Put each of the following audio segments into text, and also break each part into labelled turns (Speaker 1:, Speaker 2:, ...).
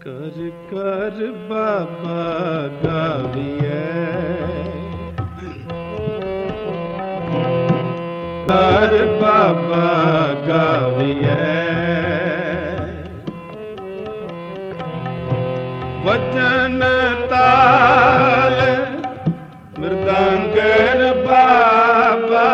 Speaker 1: कर कर बाबा गाविए, कर बाबा गाविए, वचन ताल मृदंग बाबा,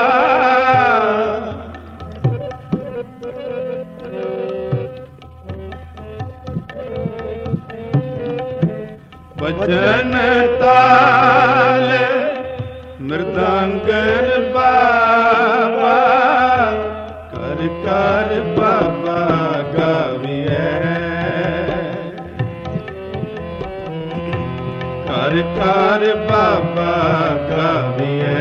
Speaker 1: वचन ताल मृदंग बाबा, कर कर बाबा गाविए, कर कर बाबा गाविए,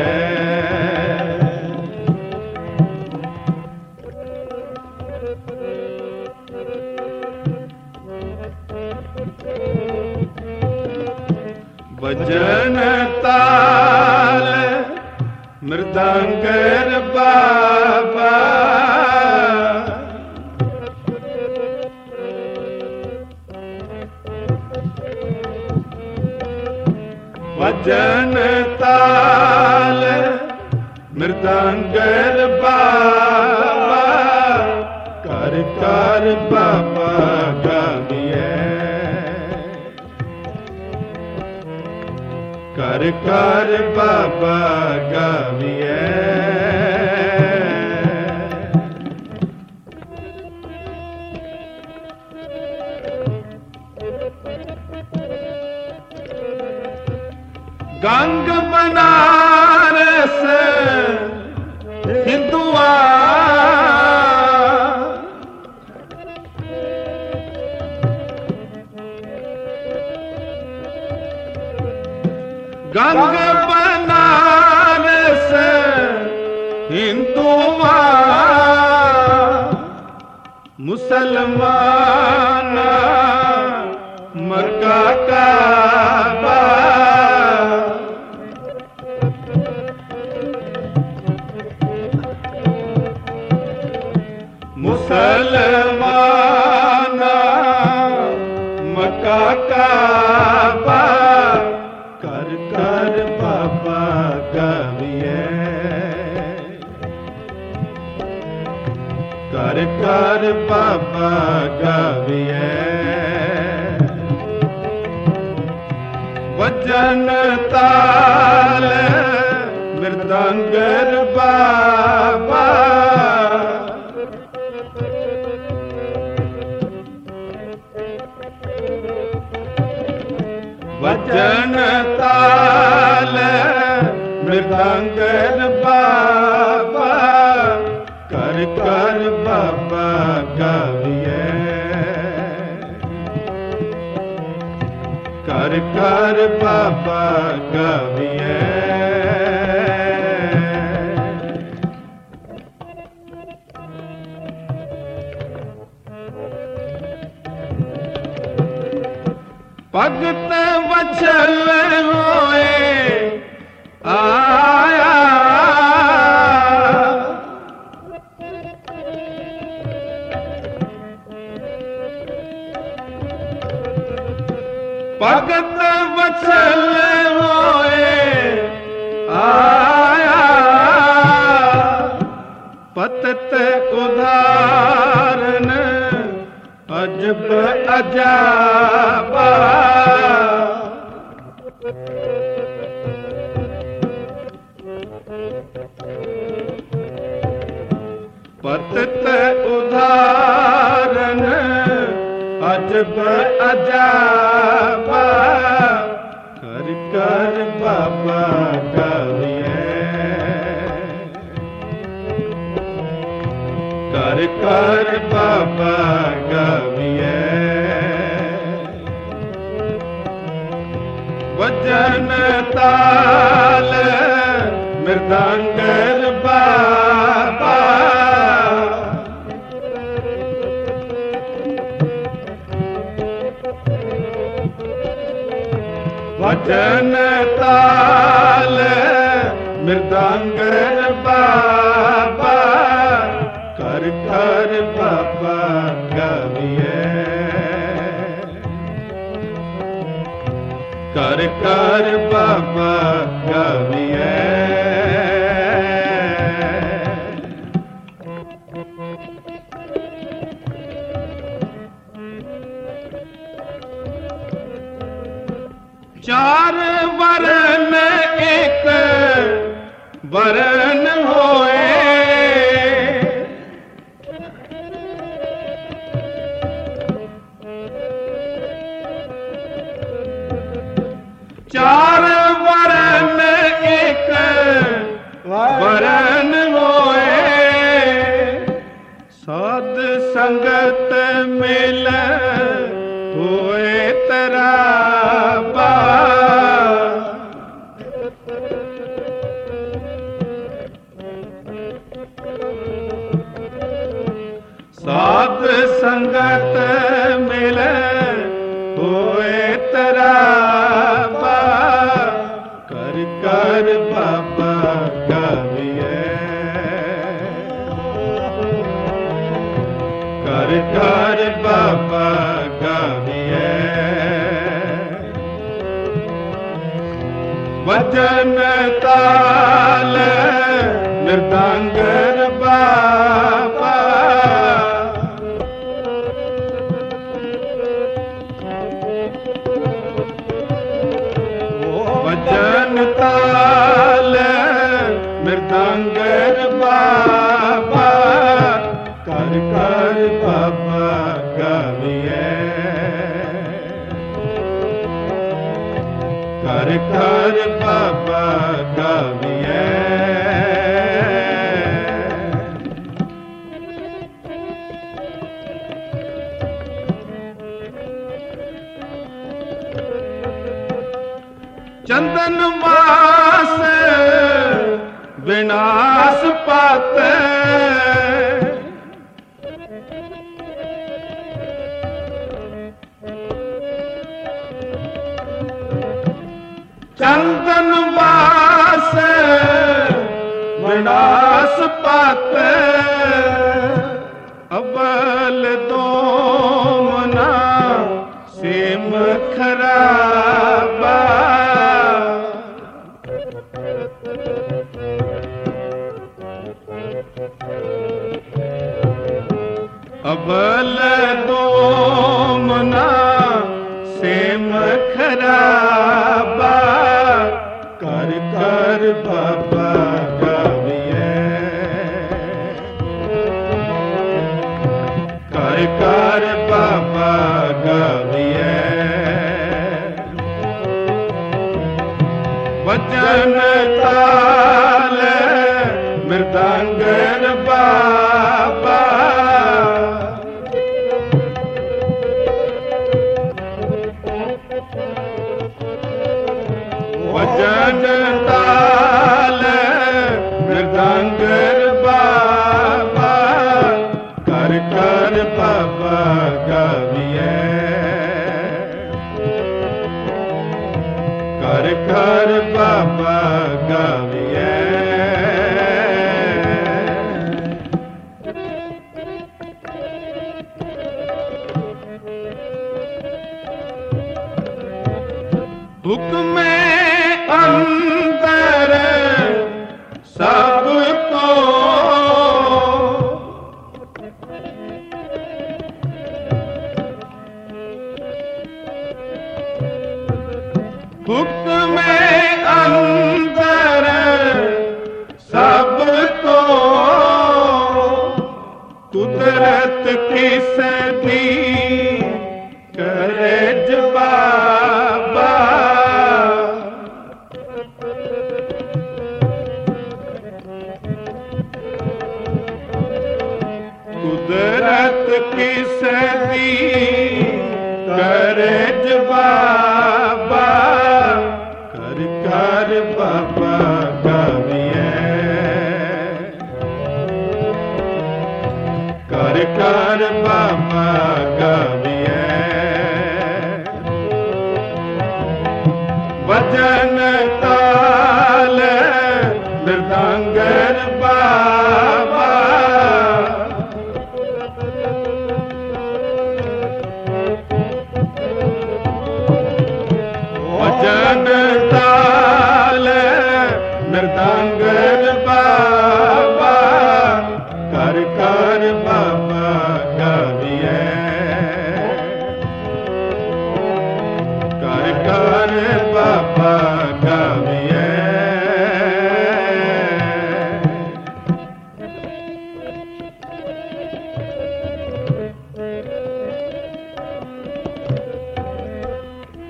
Speaker 1: वचन ताल मृदंग बाबा, वचन ताल मृदंग बाबा, कर कर बाबा गाविए, कर कर बाबा गाविए, गंग बनारस हिंदुआ, गंग बनारस हिंदुआ, मुसलमान मक्का काबा, मुसलमान मक्का काबा, कर कर बाबा गाविए, कर कर बाबा गाविए, वचन ताल मृदंग बाबा, वचन ताल मृदंग बाबा, कर कर बाबा गाविए, कर कर बाबा गाविए, भगत वचल होए आया, भगत वचल होए आया, पतत उदाहरण अजब अजाबा, पतत उदाहरण अजब अजाबा, कर कर बाबा गाविए, कर कर बाबा गाविए, वचन ताल मृदंग बाबा, वचन ताल मृदंग बाबा, कर कर बाबा गाविए, ਕਰ ਕਰ ਬਾਬਾ ਗਾਵੀਐ। ਚਾਰ ਵਰਨ ਇੱਕ ਵਰਨ ਹੋਏ, ਚਾਰ ਵਰਨ ਇੱਕ ਵਰਨ ਹੋਏ, ਸਾਧ ਸੰਗਤ ਮਿਲ ਹੋਏ ਤਰਾਬਾ। ਸਾਧ ਸੰਗਤ ਮਿਲ ਹੋਏ ਤਰਾਬਾ, ਕਰ ਕਰ ਬਾਬਾ ਗਾਵੀਐ। ਕਰ ਕਰ ਬਾਬਾ ਗਾਵੀਐ। ਵਜਨ ਤਾਲ ਮਿਰਦੰਗ ਬਾਬਾ, ਵਜਨ ਤਾਲ ਮਿਰਦੰਗ ਬਾਬਾ, ਕਰ ਕਰ ਬਾਬਾ ਗਾਵੀਐ। ਕਰ ਕਰ ਬਾਬਾ ਗਾਵੀਐ। ਚੰਦਨ ਮਾਸ ਵਿਨਾਸ਼ ਪਾਤੈ, ਚੰਦਨ ਮਾਸ ਵਿਨਾਸ਼ ਪਾਤੈ, ਅਬਲ ਦੋਮਨਾ ਸਿਮ ਖਰਾਬਾ। ਅਬਲ ਦੋਮਨਾ ਸਿਮ ਖਰਾਬਾ, ਕਰ ਕਰ ਬਾਬਾ ਗਾਵੀਐ। ਕਰ ਕਰ ਬਾਬਾ ਗਾਵੀਐ। ਵਜਨ ਤਾਲ ਮਿਰਦੰਗ ਬਾਬਾ, ਵਜਨ ਤਾਲ ਮਿਰਦੰਗ ਬਾਬਾ, ਕਰ ਕਰ ਬਾਬਾ ਗਾਵੀਐ। ਕਰ ਕਰ ਬਾਬਾ ਗਾਵੀਐ। ਹੁਕਮੇ ਅੰਦਰ ਸਭ ਕੋ, ਹੁਕਮੇ ਅੰਦਰ ਸਭ ਕੋ, ਕੁਦਰਤ ਕਿਸ ਦੀ ਕਰੇ ਜਵਾਬਾ। ਕੁਦਰਤ ਕਿਸ ਦੀ ਕਰੇ ਜਵਾਬਾ, ਕਰ ਕਰ ਬਾਬਾ ਗਾਵੀਐ। ਕਰ ਕਰ ਬਾਬਾ ਗਾਵੀਐ। ਵਜਨ ਤਾਲ ਮਿਰਦੰਗ ਬਾਬਾ, ਵਜਨ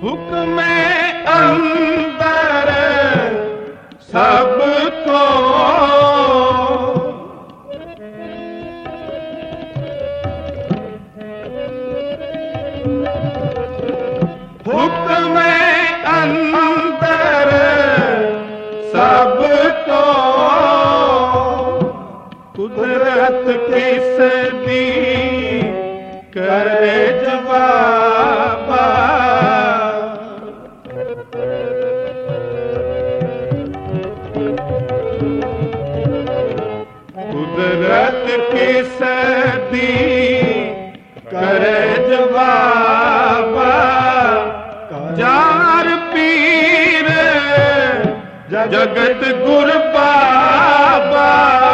Speaker 1: हुक्म अंदर सबको हुक्म अंदर सबको कुदरत किस दी करे जवाबा कुदरत किस दी करे जवाबा जार पीर जगत गुर बाबा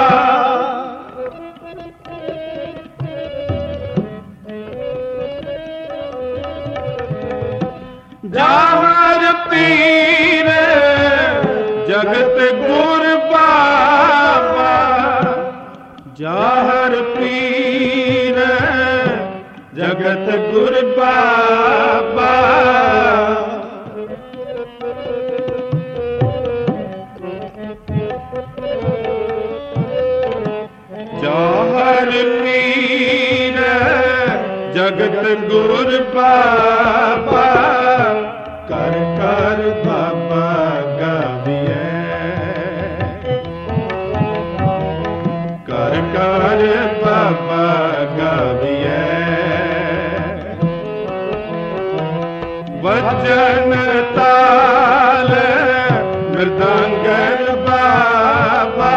Speaker 1: जार पीर जगत गुर बाबा जार पीर जगत गुर बाबा जौहर पीर जगत गुर बाबा कर कर बाबा गाविए कर कर बाबा गाविए वचन ताल मृदंगन बाबा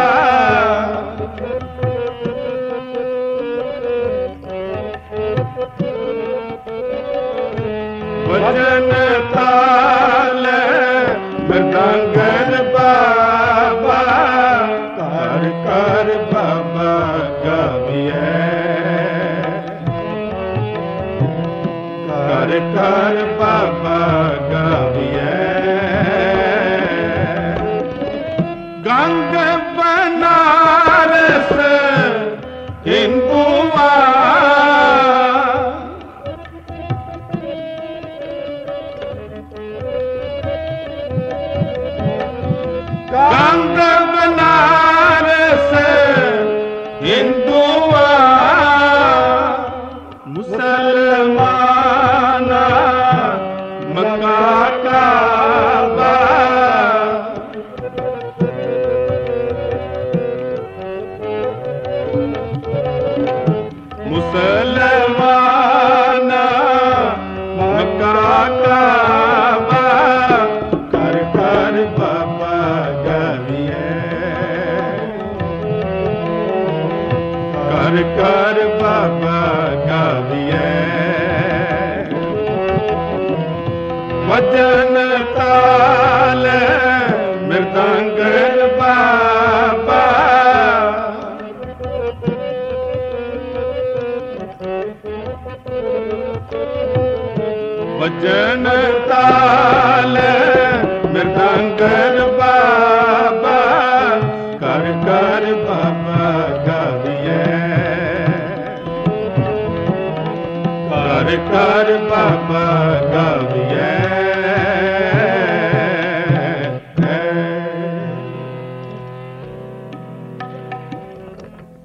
Speaker 1: वचन ताल मृदंगन बाबा कर कर बाबा गाविए कर कर बाबा गाविए गंग बनारस हिंदुआ गंग बनारस हिंदुआ मुसलमान मक्का काबा मुसलमान मक्का काबा कर कर बाबा गाविए कर कर बाबा गाविए वचन ताल मृदंगन बाबा वचन ताल मृदंगन बाबा कर कर बाबा गाविए कर कर बाबा गाविए